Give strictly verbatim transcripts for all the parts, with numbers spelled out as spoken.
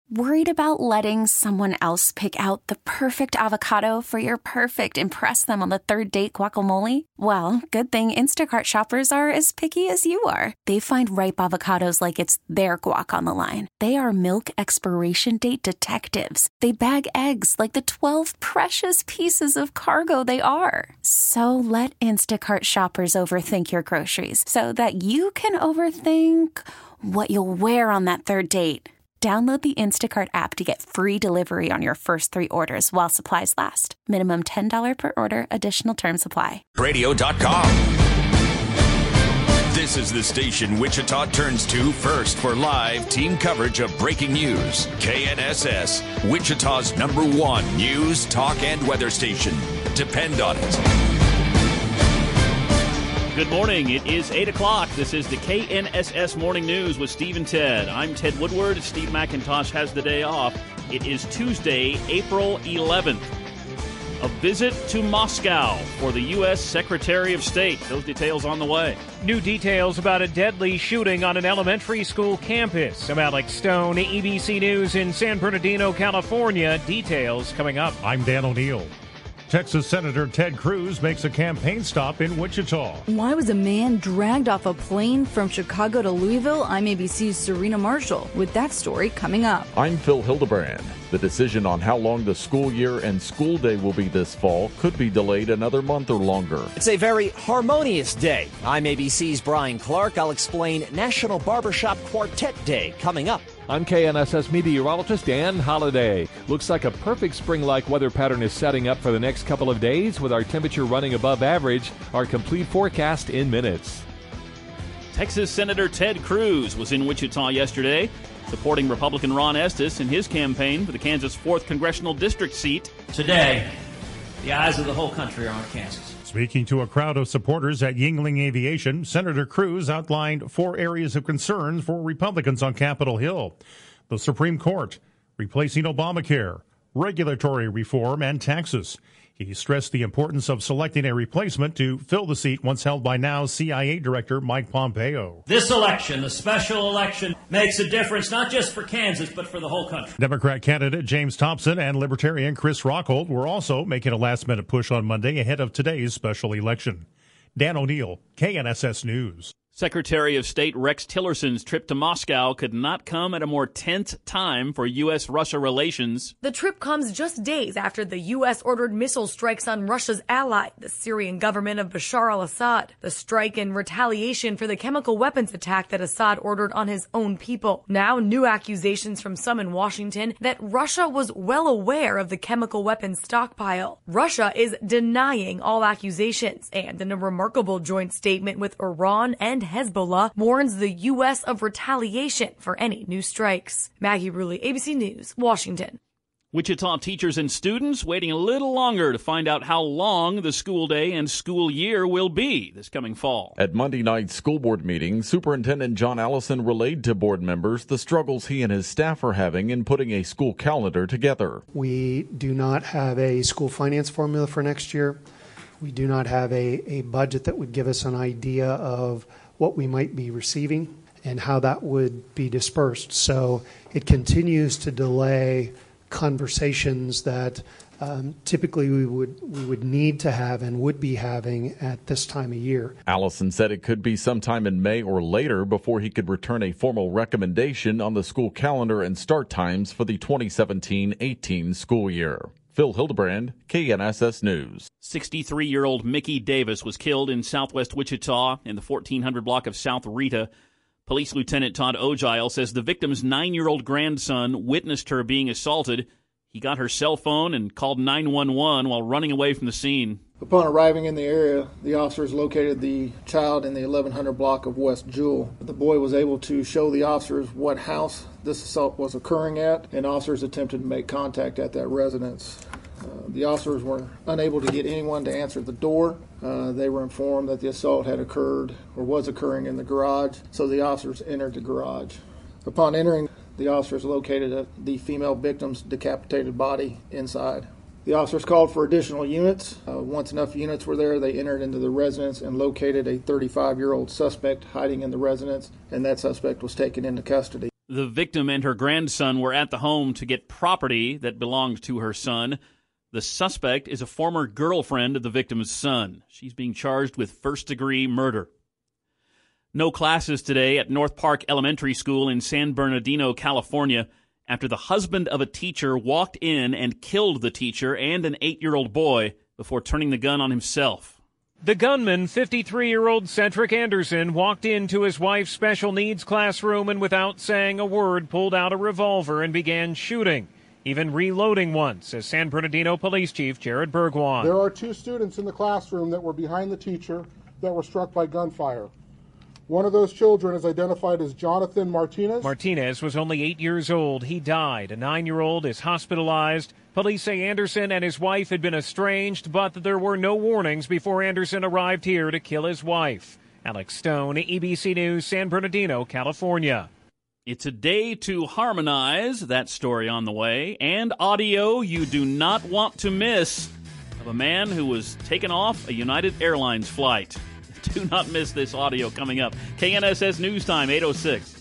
Worried about letting someone else pick out the perfect avocado for your perfect impress them on the third date guacamole? Well, good thing Instacart shoppers are as picky as you are. They find ripe avocados like it's their guac on the line. They are milk expiration date detectives. They bag eggs like the twelve precious pieces of cargo they are. So let Instacart shoppers overthink your groceries so that you can overthink what you'll wear on that third date. Download the Instacart app to get free delivery on your first three orders while supplies last. Minimum ten dollars per order. Additional terms apply. Radio dot com. This is the station Wichita turns to first for live team coverage of breaking news. K N S S, Wichita's number one news, talk, and weather station. Depend on it. Good morning. It is eight o'clock. This is the K N S S Morning News with Steve and Ted. I'm Ted Woodward. Steve McIntosh has the day off. It is Tuesday, April eleventh. A visit to Moscow for the U S Secretary of State. Those details on the way. New details about a deadly shooting on an elementary school campus. I'm Alex Stone, A B C News in San Bernardino, California. Details coming up. I'm Dan O'Neill. Texas Senator Ted Cruz makes a campaign stop in Wichita. Why was a man dragged off a plane from Chicago to Louisville? I'm A B C's Serena Marshall with that story coming up. I'm Phil Hildebrand. The decision on how long the school year and school day will be this fall could be delayed another month or longer. It's a very harmonious day. I'm A B C's Brian Clark. I'll explain National Barbershop Quartet Day coming up. I'm K N S S meteorologist Dan Holliday. Looks like a perfect spring-like weather pattern is setting up for the next couple of days with our temperature running above average. Our complete forecast in minutes. Texas Senator Ted Cruz was in Wichita yesterday, supporting Republican Ron Estes in his campaign for the Kansas fourth Congressional District seat. Today, the eyes of the whole country are on Kansas. Speaking to a crowd of supporters at Yingling Aviation, Senator Cruz outlined four areas of concern for Republicans on Capitol Hill: the Supreme Court, replacing Obamacare, regulatory reform, and taxes. He stressed the importance of selecting a replacement to fill the seat once held by now C I A Director Mike Pompeo. This election, the special election, makes a difference not just for Kansas, but for the whole country. Democrat candidate James Thompson and Libertarian Chris Rockhold were also making a last-minute push on Monday ahead of today's special election. Dan O'Neill, K N S S News. Secretary of State Rex Tillerson's trip to Moscow could not come at a more tense time for U S Russia relations. The trip comes just days after the U S ordered missile strikes on Russia's ally, the Syrian government of Bashar al-Assad. The strike in retaliation for the chemical weapons attack that Assad ordered on his own people. Now, new accusations from some in Washington that Russia was well aware of the chemical weapons stockpile. Russia is denying all accusations, and in a remarkable joint statement with Iran and Hezbollah, warns the U S of retaliation for any new strikes. Maggie Rulli, A B C News, Washington. Wichita teachers and students waiting a little longer to find out how long the school day and school year will be this coming fall. At Monday night's school board meeting, Superintendent John Allison relayed to board members the struggles he and his staff are having in putting a school calendar together. We do not have a school finance formula for next year. We do not have a, a budget that would give us an idea of what we might be receiving and how that would be dispersed. So it continues to delay conversations that um, typically we would we would need to have and would be having at this time of year. Allison said it could be sometime in May or later before he could return a formal recommendation on the school calendar and start times for the twenty seventeen eighteen school year. Phil Hildebrand, K N S S News. sixty-three-year-old Mickey Davis was killed in southwest Wichita in the fourteen hundred block of South Rita. Police Lieutenant Todd Ogile says the victim's nine-year-old grandson witnessed her being assaulted. He got her cell phone and called nine one one while running away from the scene. Upon arriving in the area, the officers located the child in the eleven hundred block of West Jewell. The boy was able to show the officers what house this assault was occurring at, and officers attempted to make contact at that residence. Uh, the officers were unable to get anyone to answer the door. Uh, they were informed that the assault had occurred or was occurring in the garage, so the officers entered the garage. Upon entering, the officers located the female victim's decapitated body inside. The officers called for additional units. Uh, once enough units were there, they entered into the residence and located a thirty-five-year-old suspect hiding in the residence, and that suspect was taken into custody. The victim and her grandson were at the home to get property that belonged to her son. The suspect is a former girlfriend of the victim's son. She's being charged with first-degree murder. No classes today at North Park Elementary School in San Bernardino, California, after the husband of a teacher walked in and killed the teacher and an eight-year-old boy before turning the gun on himself. The gunman, fifty-three-year-old Cedric Anderson, walked into his wife's special needs classroom and without saying a word pulled out a revolver and began shooting, even reloading once, says San Bernardino Police Chief Jared Bergwan. There are two students in the classroom that were behind the teacher that were struck by gunfire. One of those children is identified as Jonathan Martinez. Martinez was only eight years old. He died. A nine-year-old is hospitalized. Police say Anderson and his wife had been estranged, but that there were no warnings before Anderson arrived here to kill his wife. Alex Stone, E B C News, San Bernardino, California. It's a day to harmonize. That story on the way. And audio you do not want to miss of a man who was taken off a United Airlines flight. Do not miss this audio coming up. K N S S News Time, eight oh six.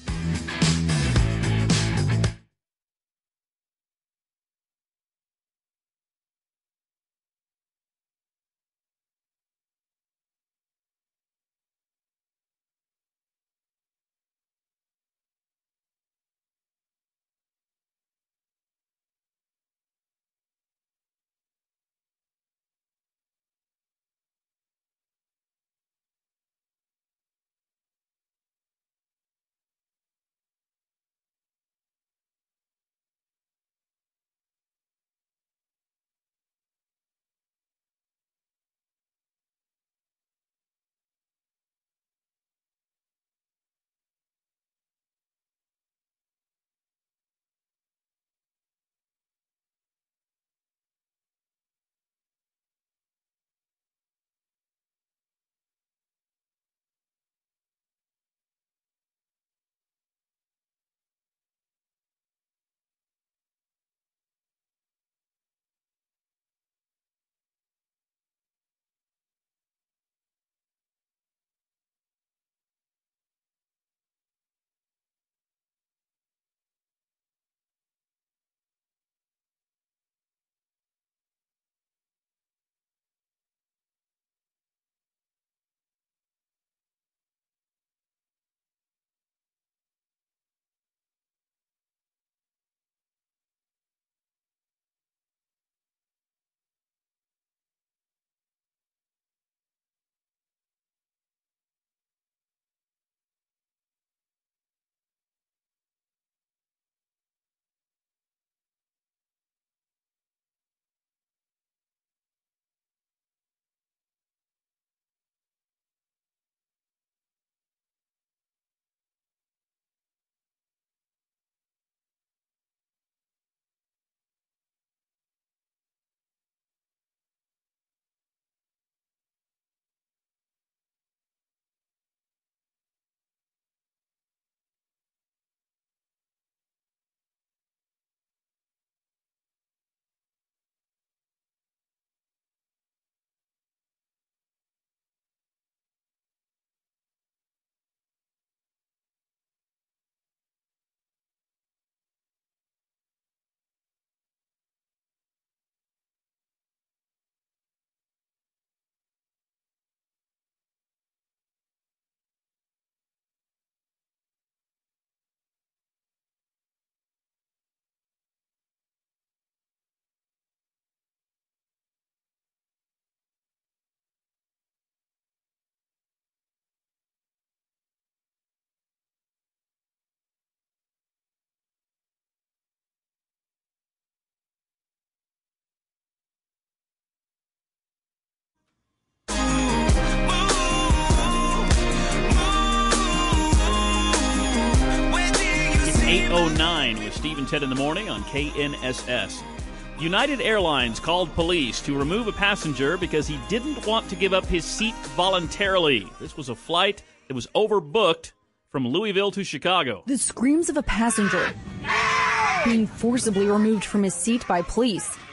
eight oh nine with Steve and Ted in the morning on K N S S. United Airlines called police to remove a passenger because he didn't want to give up his seat voluntarily. This was a flight that was overbooked from Louisville to Chicago. The screams of a passenger being forcibly removed from his seat by police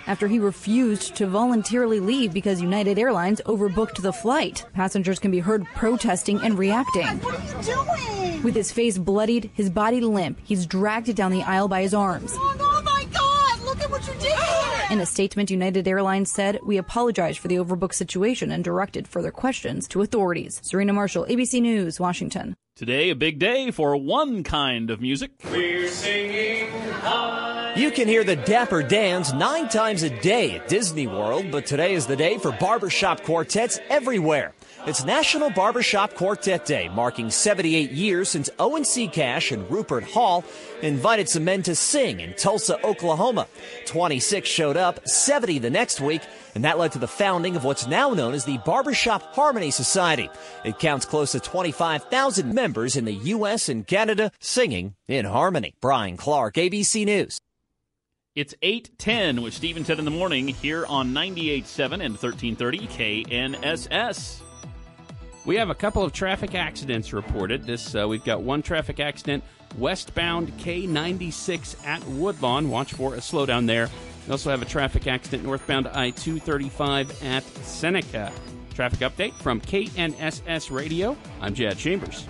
after he refused to voluntarily leave because United Airlines overbooked the flight. Passengers can be heard protesting and reacting. What are you doing? With his face bloodied, his body limp, he's dragged down the aisle by his arms. Oh, oh my God, look at what you did here. In a statement, United Airlines said, "We apologize for the overbooked situation and directed further questions to authorities." Serena Marshall, A B C News, Washington. Today, a big day for one kind of music. We're singing high. You can hear the Dapper Dans nine times a day at Disney World, but today is the day for barbershop quartets everywhere. It's National Barbershop Quartet Day, marking seventy-eight years since Owen Seacash and Rupert Hall invited some men to sing in Tulsa, Oklahoma. twenty-six showed up, seventy the next week, and that led to the founding of what's now known as the Barbershop Harmony Society. It counts close to twenty-five thousand members in the U S and Canada singing in harmony. Brian Clark, A B C News. It's eight ten with Steve and Ted in the morning here on ninety-eight point seven and thirteen thirty K N S S. We have a couple of traffic accidents reported. This uh, we've got one traffic accident westbound K ninety-six at Woodlawn. Watch for a slowdown there. We also have a traffic accident northbound I two thirty-five at Seneca. Traffic update from K N S S Radio. I'm Jad Chambers.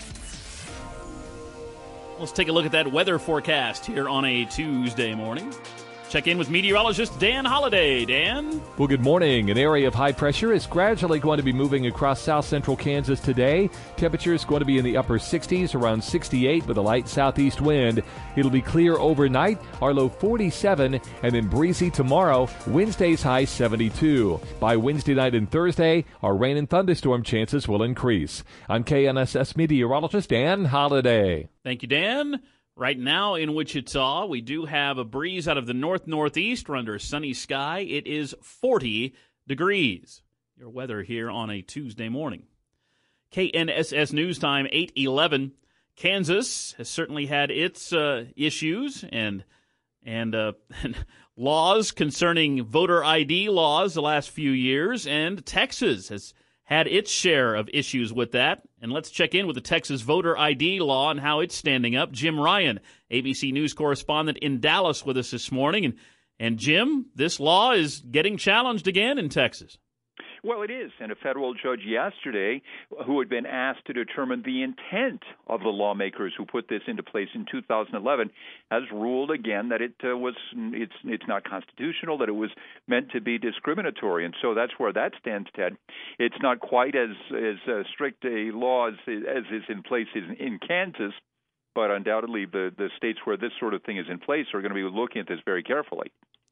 Let's take a look at that weather forecast here on a Tuesday morning. Check in with meteorologist Dan Holliday. Dan? Well, good morning. An area of high pressure is gradually going to be moving across south central Kansas today. Temperature is going to be in the upper sixties, around sixty-eight with a light southeast wind. It'll be clear overnight, our low forty-seven, and then breezy tomorrow. Wednesday's high seventy-two. By Wednesday night and Thursday, our rain and thunderstorm chances will increase. I'm K N S S meteorologist Dan Holliday. Thank you, Dan. Right now in Wichita, we do have a breeze out of the north-northeast. We're under a sunny sky. It is forty degrees. Your weather here on a Tuesday morning. K N S S News Time, eight eleven. Kansas has certainly had its uh, issues and and, uh, and laws concerning voter I D laws the last few years, and Texas has had its share of issues with that. And let's check in with the Texas voter I D law and how it's standing up. Jim Ryan, A B C News correspondent in Dallas with us this morning. And, and Jim, this law is getting challenged again in Texas. Well, it is, and a federal judge yesterday, who had been asked to determine the intent of the lawmakers who put this into place in two thousand eleven, has ruled again that it uh, was it's it's not constitutional, that it was meant to be discriminatory, and so that's where that stands, Ted. It's not quite as as uh, strict a law as, as is in place in, in Kansas, but undoubtedly the the states where this sort of thing is in place are going to be looking at this very carefully.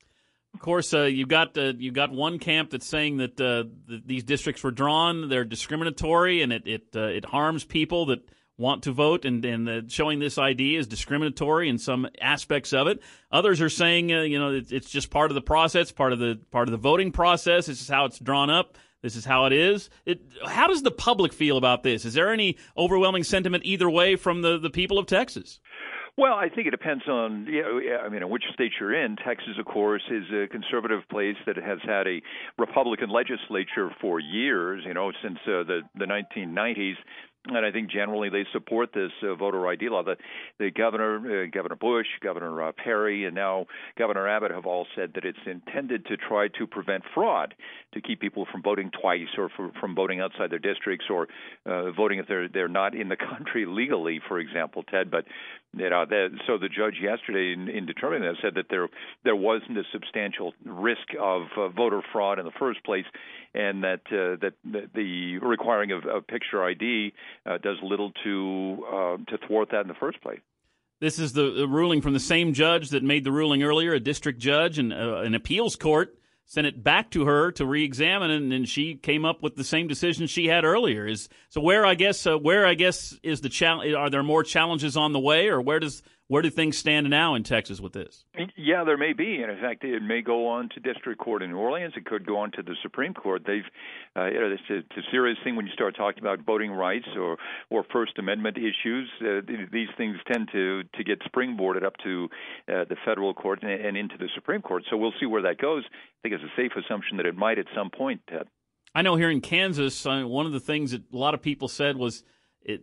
Of course, uh, you've got uh, you've got one camp that's saying that uh, th- these districts were drawn, they're discriminatory, and it it uh, it harms people that want to vote, and and uh, showing this I D is discriminatory in some aspects of it. Others are saying, uh, you know, it, it's just part of the process, part of the part of the voting process. This is how it's drawn up. This is how it is. It, how does the public feel about this? Is there any overwhelming sentiment either way from the, the people of Texas? Well, I think it depends on, you know, I mean, in which state you're in. Texas, of course, is a conservative place that has had a Republican legislature for years, you know, since uh, the, the nineteen nineties. And I think generally they support this uh, voter I D law. The, the governor, uh, Governor Bush, Governor uh, Perry, and now Governor Abbott have all said that it's intended to try to prevent fraud, to keep people from voting twice or for, from voting outside their districts or uh, voting if they're they're not in the country legally, for example, Ted. But you know, that, so the judge yesterday, in, in determining that, said that there there wasn't a substantial risk of uh, voter fraud in the first place, and that uh, that, that the requiring of, of picture I D Uh, does little to uh, to thwart that in the first place. This is the, the ruling from the same judge that made the ruling earlier, a district judge, and uh, an appeals court sent it back to her to re-examine, and, and she came up with the same decision she had earlier. Is so where I guess uh, where I guess is the challenge? Are there more challenges on the way, or where does where do things stand now in Texas with this? Yeah, there may be, and in fact, it may go on to district court in New Orleans. It could go on to the Supreme Court. They've, uh, you know, it's a, it's a serious thing when you start talking about voting rights or or First Amendment issues. Uh, these things tend to to get springboarded up to uh, the federal court and, and into the Supreme Court. So we'll see where that goes. I think it's a safe assumption that it might at some point, Ted. I know here in Kansas, uh, one of the things that a lot of people said was it, it,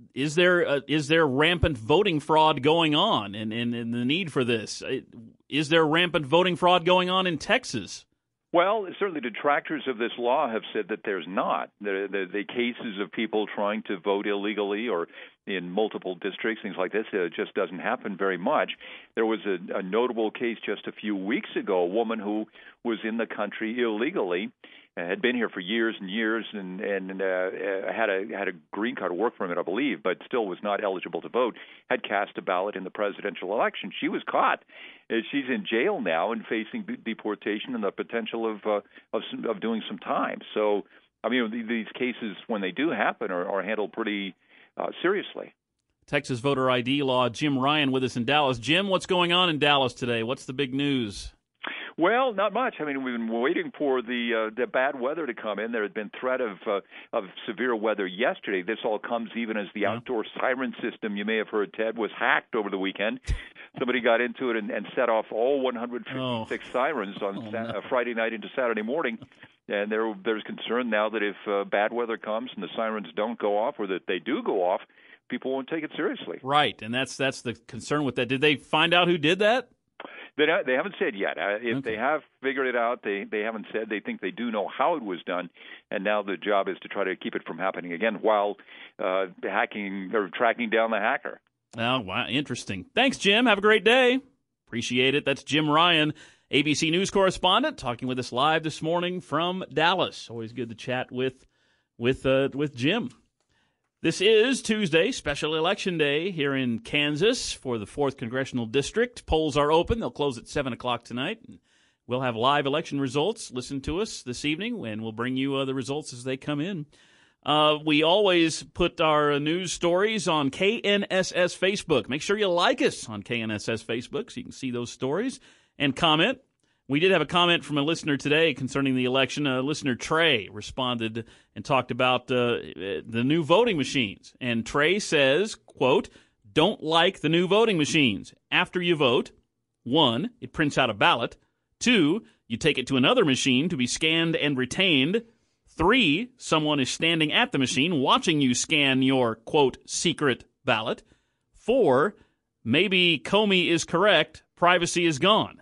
is there uh, is there rampant voting fraud going on, and, and, and the need for this? Is there rampant voting fraud going on in Texas? Well, certainly detractors of this law have said that there's not. The, the, the cases of people trying to vote illegally or in multiple districts, things like this, uh, just doesn't happen very much. There was a, a notable case just a few weeks ago, a woman who was in the country illegally, uh, had been here for years and years, and, and uh, had a had a green card, a work permit, I believe, but still was not eligible to vote, had cast a ballot in the presidential election. She was caught. She's in jail now and facing deportation and the potential of uh, of, some, of doing some time. So, I mean, these cases, when they do happen, are, are handled pretty uh, seriously. Texas voter I D law. Jim Ryan with us in Dallas. Jim, what's going on in Dallas today? What's the big news? Well, not much. I mean, we've been waiting for the uh, the bad weather to come in. There had been threat of uh, of severe weather yesterday. This all comes even as the outdoor siren system, you may have heard, Ted, was hacked over the weekend. Somebody got into it and, and set off all one hundred fifty-six oh. sirens on oh, sa- no. uh, Friday night into Saturday morning. And there, there's concern now that if uh, bad weather comes and the sirens don't go off, or that they do go off, people won't take it seriously. Right, and that's that's the concern with that. Did they find out who did that? They they haven't said yet. Uh, if okay. they have figured it out, they, they haven't said. They think they do know how it was done, and now the job is to try to keep it from happening again while uh, hacking or tracking down the hacker. Oh, wow, interesting. Thanks, Jim. Have a great day. Appreciate it. That's Jim Ryan, A B C News correspondent, talking with us live this morning from Dallas. Always good to chat with with uh, with Jim. This is Tuesday, special election day here in Kansas for the fourth Congressional District. Polls are open. They'll close at seven o'clock tonight. We'll have live election results. Listen to us this evening, and we'll bring you uh, the results as they come in. Uh, we always put our news stories on K N S S Facebook. Make sure you like us on K N S S Facebook so you can see those stories and comment. We did have a comment from a listener today concerning the election. Uh, listener Trey responded and talked about uh, the new voting machines. And Trey says, quote, "Don't like the new voting machines. After you vote, one, it prints out a ballot. Two, you take it to another machine to be scanned and retained. Three, someone is standing at the machine watching you scan your, quote, secret ballot. Four, maybe Comey is correct, privacy is gone."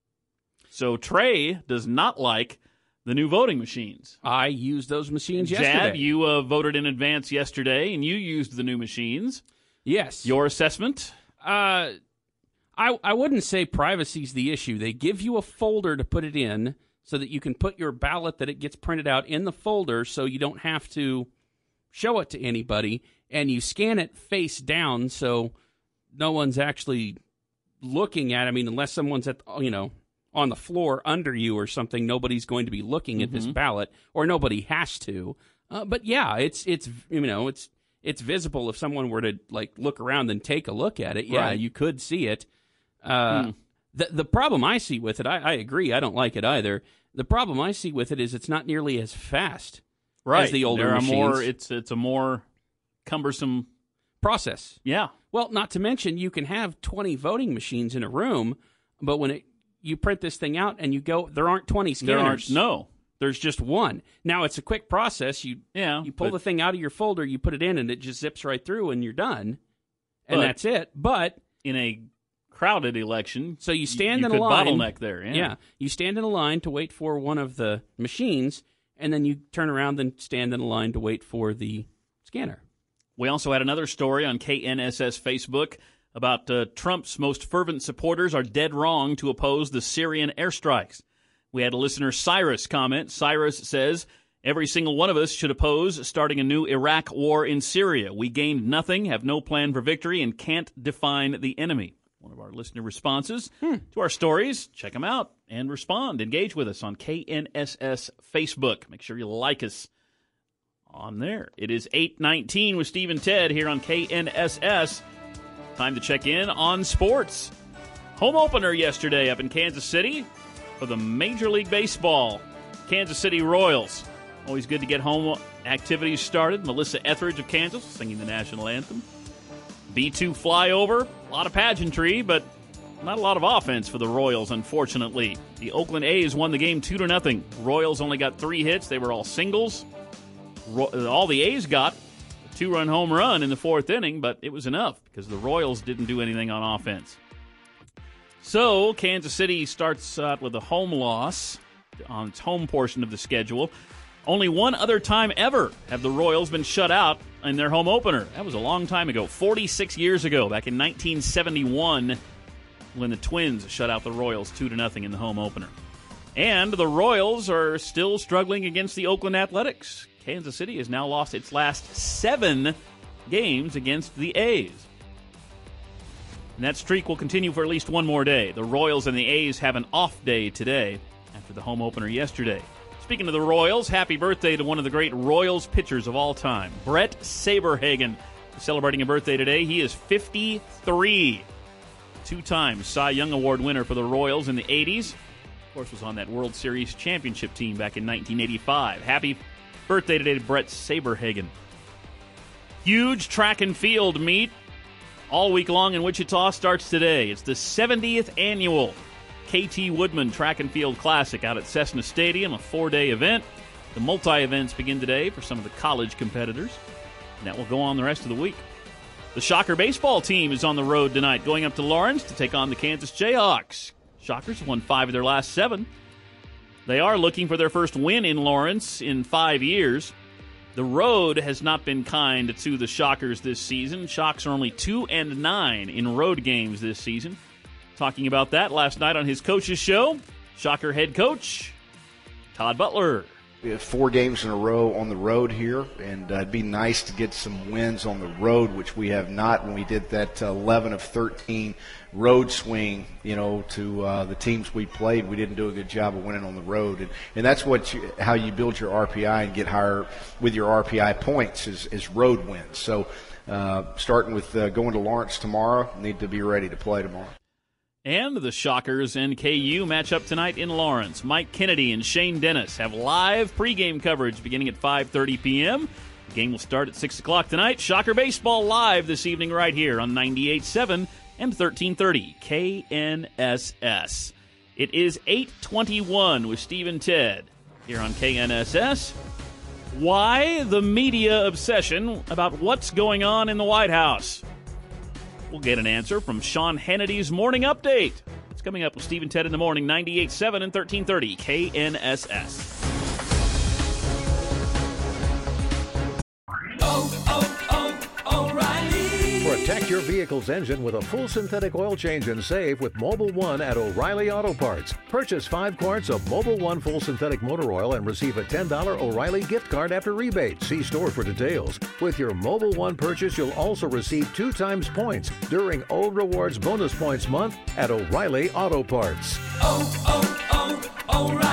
So Trey does not like the new voting machines. I used those machines Jad, yesterday. you uh, voted in advance yesterday, and you used the new machines. Yes. Your assessment? Uh, I I wouldn't say privacy's the issue. They give you a folder to put it in so that you can put your ballot that it gets printed out in the folder so you don't have to show it to anybody, and you scan it face down so no one's actually looking at it. I mean, unless someone's at, you know, on the floor under you or something, nobody's going to be looking mm-hmm. at this ballot, or nobody has to. Uh, but yeah, it's it's you know it's it's visible if someone were to like look around and take a look at it. Yeah, right. You could see it. Uh, mm. The the problem I see with it, I, I agree, I don't like it either. The problem I see with it is it's not nearly as fast right. as the older there are machines. More, it's it's a more cumbersome process. Yeah. Well, not to mention you can have twenty voting machines in a room, but when it you print this thing out and you go, there aren't twenty scanners. There aren't, no. There's just one. Now, it's a quick process. You yeah, you pull but, the thing out of your folder, you put it in, and it just zips right through, and you're done. And that's it. But in a crowded election, so you stand you, in you a line. bottleneck there. Yeah. yeah. You stand in a line to wait for one of the machines, and then you turn around and stand in a line to wait for the scanner. We also had another story on K N S S Facebook about uh, Trump's most fervent supporters are dead wrong to oppose the Syrian airstrikes. We had a listener, Cyrus, comment. Cyrus says, every single one of us should oppose starting a new Iraq war in Syria. We gained nothing, have no plan for victory, and can't define the enemy. One of our listener responses hmm. to our stories. Check them out and respond. Engage with us on K N S S Facebook. Make sure you like us on there. It is eight nineteen with Steve and Ted here on K N S S. Time to check in on sports. Home opener yesterday up in Kansas City for the Major League Baseball. Kansas City Royals. Always good to get home activities started. Melissa Etheridge of Kansas singing the national anthem. B two flyover. A lot of pageantry, but not a lot of offense for the Royals, unfortunately. The Oakland A's won the game two to nothing. Royals only got three hits. They were all singles. All the A's got two-run home run in the fourth inning, but it was enough because the Royals didn't do anything on offense. So Kansas City starts out with a home loss on its home portion of the schedule. Only one other time ever have the Royals been shut out in their home opener. That was a long time ago, forty-six years ago, back in nineteen seventy-one, when the Twins shut out the Royals two to nothing in the home opener. And the Royals are still struggling against the Oakland Athletics. Kansas City has now lost its last seven games against the A's. And that streak will continue for at least one more day. The Royals and the A's have an off day today after the home opener yesterday. Speaking of the Royals, happy birthday to one of the great Royals pitchers of all time, Brett Saberhagen, celebrating a birthday today. He is fifty-three. Two-time Cy Young Award winner for the Royals in the eighties. Of course, was on that World Series championship team back in nineteen eighty-five. Happy birthday today to Brett Saberhagen. Huge track and field meet all week long in Wichita starts today. It's the seventieth annual K T Woodman Track and Field Classic out at Cessna Stadium, a four-day event. The multi-events begin today for some of the college competitors, and that will go on the rest of the week. The Shocker baseball team is on the road tonight, going up to Lawrence to take on the Kansas Jayhawks. Shockers have won five of their last seven. They are looking for their first win in Lawrence in five years. The road has not been kind to the Shockers this season. Shocks are only two and nine in road games this season. Talking about that last night on his coach's show, Shocker head coach Todd Butler. We have four games in a row on the road here, and uh, it'd be nice to get some wins on the road, which we have not. When we did that uh, eleven of thirteen road swing, you know, to uh, the teams we played, we didn't do a good job of winning on the road, and, and that's what you, how you build your R P I and get higher with your R P I points is, is road wins. So uh, starting with uh, going to Lawrence tomorrow, need to be ready to play tomorrow. And the Shockers and K U match up tonight in Lawrence. Mike Kennedy and Shane Dennis have live pregame coverage beginning at five thirty p.m. The game will start at six o'clock tonight. Shocker Baseball live this evening right here on ninety-eight point seven and thirteen thirty K N S S. It is eight twenty-one with Steve and Ted here on K N S S. Why the media obsession about what's going on in the White House? We'll get an answer from Sean Hannity's Morning Update. It's coming up with Steve and Ted in the morning, ninety-eight point seven and thirteen thirty K N S S. Oh, oh, oh, O'Reilly! Protect your vehicle's engine with a full synthetic oil change and save with Mobil one at O'Reilly Auto Parts. Purchase five quarts of Mobil one full synthetic motor oil and receive a ten dollars O'Reilly gift card after rebate. See store for details. With your Mobil one purchase, you'll also receive two times points during O Rewards Bonus Points Month at O'Reilly Auto Parts. Oh, oh, oh, O'Reilly!